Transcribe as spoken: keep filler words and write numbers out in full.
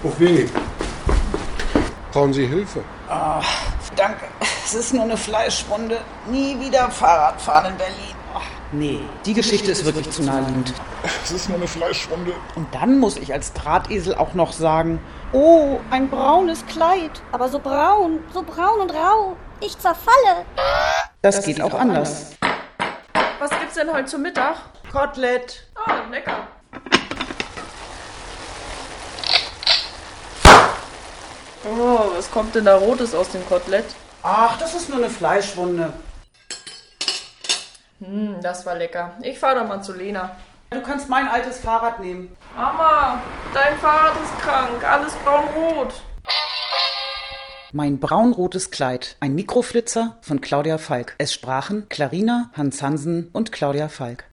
Okay. Brauchen Sie Hilfe? Oh, danke. Es ist nur eine Fleischwunde. Nie wieder Fahrrad fahren in Berlin. Oh. Nee, die Geschichte ist wirklich zu naheliegend. Es ist nur eine Fleischwunde. Und dann muss ich als Drahtesel auch noch sagen, oh, ein braunes Kleid. Aber so braun, so braun und rau. Ich zerfalle. Das, das geht auch anders. Was gibt's denn heute zum Mittag? Kotelett. Ah, lecker. Oh, was kommt denn da Rotes aus dem Kotelett? Ach, das ist nur eine Fleischwunde. Hm, das war lecker. Ich fahr doch mal zu Lena. Du kannst mein altes Fahrrad nehmen. Mama, dein Fahrrad ist krank. Alles braun-rot. Mein braunrotes Kleid. Ein Mikroflitzer von Claudia Falk. Es sprachen Clarina, Hans Hansen und Claudia Falk.